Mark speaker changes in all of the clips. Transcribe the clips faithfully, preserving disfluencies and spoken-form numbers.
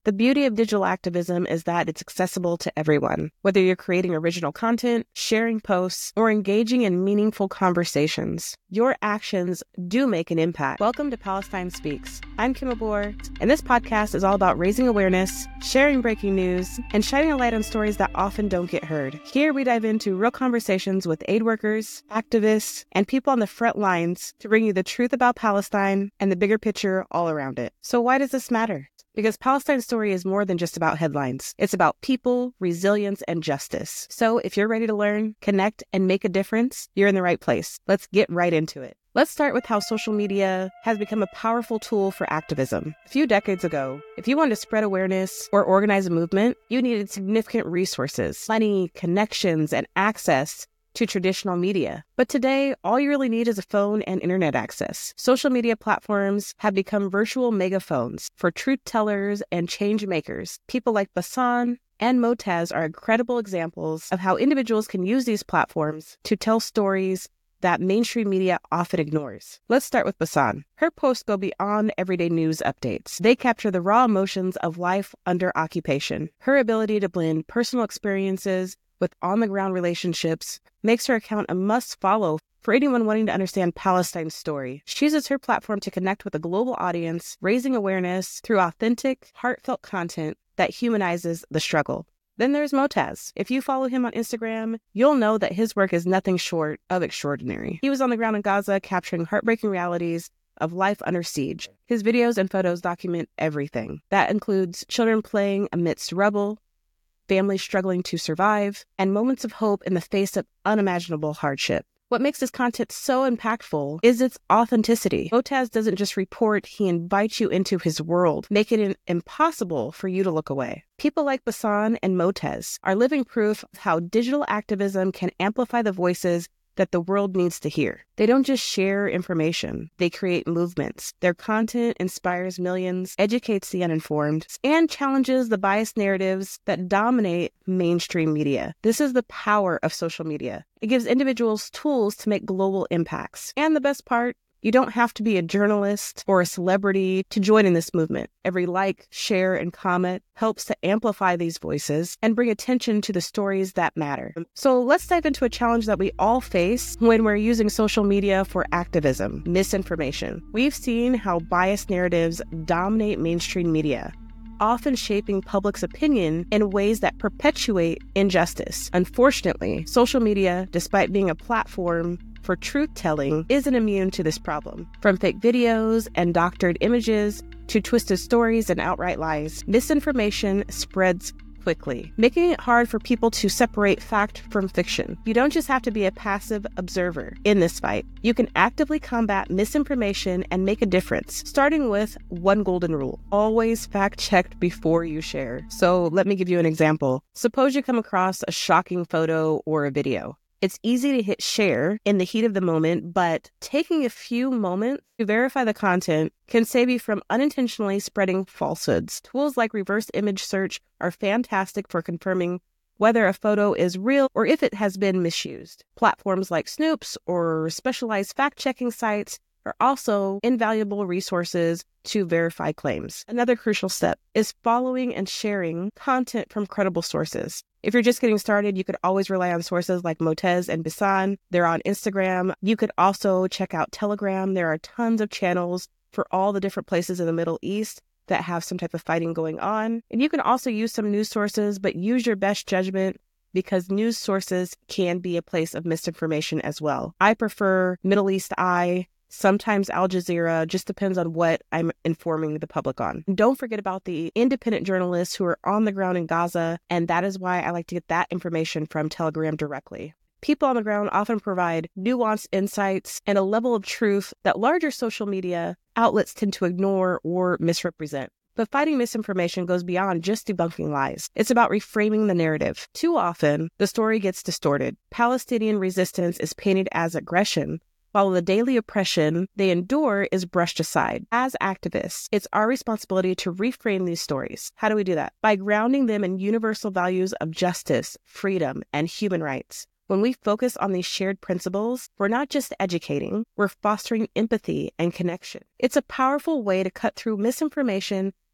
Speaker 1: The beauty of digital activism is that it's accessible to everyone. Whether you're creating original content, sharing posts, or engaging in meaningful conversations, your actions do make an impact. Welcome to Palestine Speaks. I'm Kim Abor, and this podcast is all about raising awareness, sharing breaking news, and shining a light on stories that often don't get heard. Here we dive into real conversations with aid workers, activists, and people on the front lines to bring you the truth about Palestine and the bigger picture all around it. So why does this matter? Because Palestine's story is more than just about headlines. It's about people, resilience, and justice. So if you're ready to learn, connect, and make a difference, you're in the right place. Let's get right into it. Let's start with how social media has become a powerful tool for activism. A few decades ago, if you wanted to spread awareness or organize a movement, you needed significant resources, money, connections, and access to traditional media. But today, all you really need is a phone and internet access. Social media platforms have become virtual megaphones for truth tellers and change makers. People like Basan and Motaz are incredible examples of how individuals can use these platforms to tell stories that mainstream media often ignores. Let's start with Basan. Her posts go beyond everyday news updates. They capture the raw emotions of life under occupation. Her ability to blend personal experiences with on-the-ground relationships makes her account a must-follow for anyone wanting to understand Palestine's story. She uses her platform to connect with a global audience, raising awareness through authentic, heartfelt content that humanizes the struggle. Then there's Motaz. If you follow him on Instagram, you'll know that his work is nothing short of extraordinary. He was on the ground in Gaza capturing heartbreaking realities of life under siege. His videos and photos document everything. That includes children playing amidst rubble, families struggling to survive, and moments of hope in the face of unimaginable hardship. What makes this content so impactful is its authenticity. Motaz doesn't just report, he invites you into his world, making it impossible for you to look away. People like Basan and Motaz are living proof of how digital activism can amplify the voices that the world needs to hear. They don't just share information, they create movements. Their content inspires millions, educates the uninformed, and challenges the biased narratives that dominate mainstream media. This is the power of social media. It gives individuals tools to make global impacts. And the best part, you don't have to be a journalist or a celebrity to join in this movement. Every like, share, and comment helps to amplify these voices and bring attention to the stories that matter. So let's dive into a challenge that we all face when we're using social media for activism: misinformation. We've seen how biased narratives dominate mainstream media, often shaping public's opinion in ways that perpetuate injustice. Unfortunately, social media, despite being a platform for truth-telling, isn't immune to this problem. From fake videos and doctored images to twisted stories and outright lies, misinformation spreads quickly, making it hard for people to separate fact from fiction. You don't just have to be a passive observer in this fight. You can actively combat misinformation and make a difference, starting with one golden rule: always fact-check before you share. So let me give you an example. Suppose you come across a shocking photo or a video. It's easy to hit share in the heat of the moment, but taking a few moments to verify the content can save you from unintentionally spreading falsehoods. Tools like reverse image search are fantastic for confirming whether a photo is real or if it has been misused. Platforms like Snopes or specialized fact-checking sites are also invaluable resources to verify claims. Another crucial step is following and sharing content from credible sources. If you're just getting started, you could always rely on sources like Motaz and Basan. They're on Instagram. You could also check out Telegram. There are tons of channels for all the different places in the Middle East that have some type of fighting going on. And you can also use some news sources, but use your best judgment, because news sources can be a place of misinformation as well. I prefer Middle East Eye, sometimes Al Jazeera, just depends on what I'm informing the public on. Don't forget about the independent journalists who are on the ground in Gaza, and that is why I like to get that information from Telegram directly. People on the ground often provide nuanced insights and a level of truth that larger social media outlets tend to ignore or misrepresent. But fighting misinformation goes beyond just debunking lies. It's about reframing the narrative. Too often, the story gets distorted. Palestinian resistance is painted as aggression, while the daily oppression they endure is brushed aside. As activists, it's our responsibility to reframe these stories. How do we do that? By grounding them in universal values of justice, freedom, and human rights. When we focus on these shared principles, we're not just educating, we're fostering empathy and connection. It's a powerful way to cut through misinformation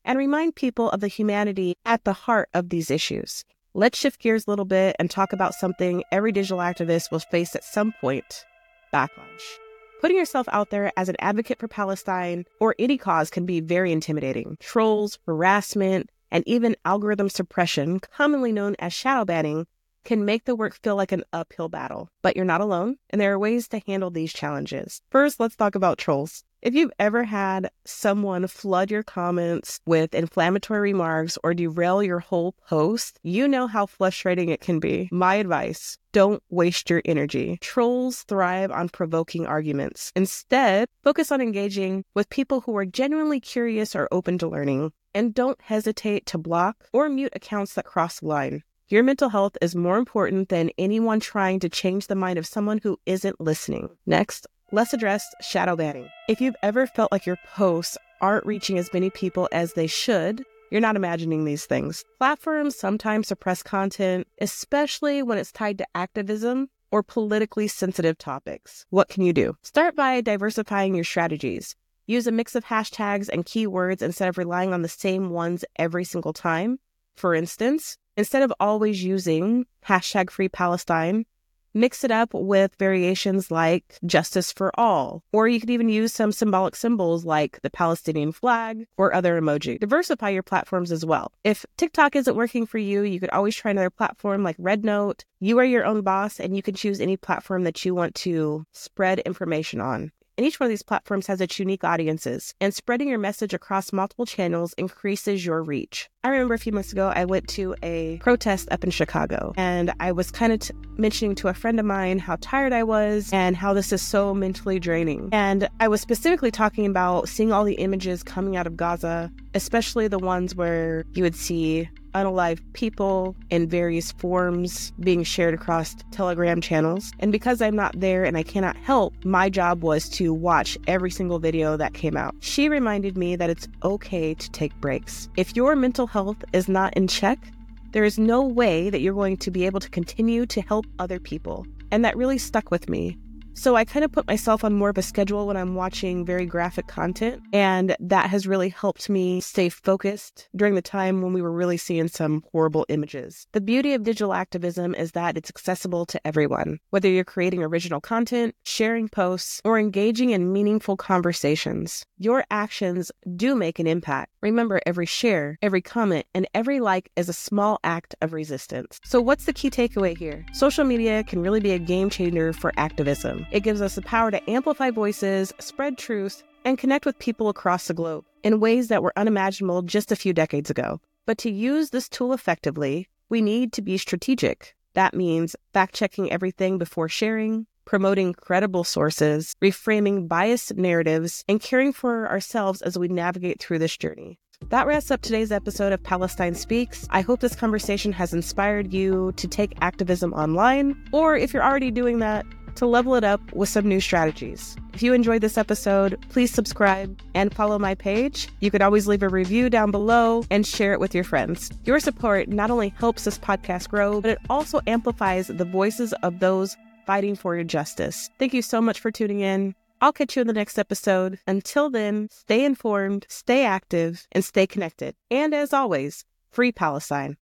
Speaker 1: and remind people of the humanity at the heart of these issues. Let's shift gears a little bit and talk about something every digital activist will face at some point: backlash. Putting yourself out there as an advocate for Palestine or any cause can be very intimidating. Trolls, harassment, and even algorithm suppression, commonly known as shadow banning, can make the work feel like an uphill battle. But you're not alone, and there are ways to handle these challenges. First, let's talk about trolls. If you've ever had someone flood your comments with inflammatory remarks or derail your whole post, you know how frustrating it can be. My advice: don't waste your energy. Trolls thrive on provoking arguments. Instead, focus on engaging with people who are genuinely curious or open to learning. And don't hesitate to block or mute accounts that cross the line. Your mental health is more important than anyone trying to change the mind of someone who isn't listening. Next, let's address shadow banning. If you've ever felt like your posts aren't reaching as many people as they should, you're not imagining these things. Platforms sometimes suppress content, especially when it's tied to activism or politically sensitive topics. What can you do? Start by diversifying your strategies. Use a mix of hashtags and keywords instead of relying on the same ones every single time. For instance, instead of always using hashtag Free Palestine, mix it up with variations like Justice for All, or you could even use some symbolic symbols like the Palestinian flag or other emoji. Diversify your platforms as well. If TikTok isn't working for you, you could always try another platform like RedNote. You are your own boss, and you can choose any platform that you want to spread information on. And each one of these platforms has its unique audiences, and spreading your message across multiple channels increases your reach. I remember a few months ago, I went to a protest up in Chicago, and I was kind of t- mentioning to a friend of mine how tired I was and how this is so mentally draining. And I was specifically talking about seeing all the images coming out of Gaza, especially the ones where you would see unalived people in various forms being shared across Telegram channels. And because I'm not there and I cannot help, my job was to watch every single video that came out. She reminded me that it's okay to take breaks. If your mental health is not in check, there is no way that you're going to be able to continue to help other people. And that really stuck with me. So I kind of put myself on more of a schedule when I'm watching very graphic content, and that has really helped me stay focused during the time when we were really seeing some horrible images. The beauty of digital activism is that it's accessible to everyone, whether you're creating original content, sharing posts, or engaging in meaningful conversations. Your actions do make an impact. Remember, every share, every comment, and every like is a small act of resistance. So what's the key takeaway here? Social media can really be a game changer for activism. It gives us the power to amplify voices, spread truth, and connect with people across the globe in ways that were unimaginable just a few decades ago. But to use this tool effectively, we need to be strategic. That means fact-checking everything before sharing, promoting credible sources, reframing biased narratives, and caring for ourselves as we navigate through this journey. That wraps up today's episode of Palestine Speaks. I hope this conversation has inspired you to take activism online, or if you're already doing that, to level it up with some new strategies. If you enjoyed this episode, please subscribe and follow my page. You could always leave a review down below and share it with your friends. Your support not only helps this podcast grow, but it also amplifies the voices of those fighting for your justice. Thank you so much for tuning in. I'll catch you in the next episode. Until then, stay informed, stay active, and stay connected. And as always, free Palestine.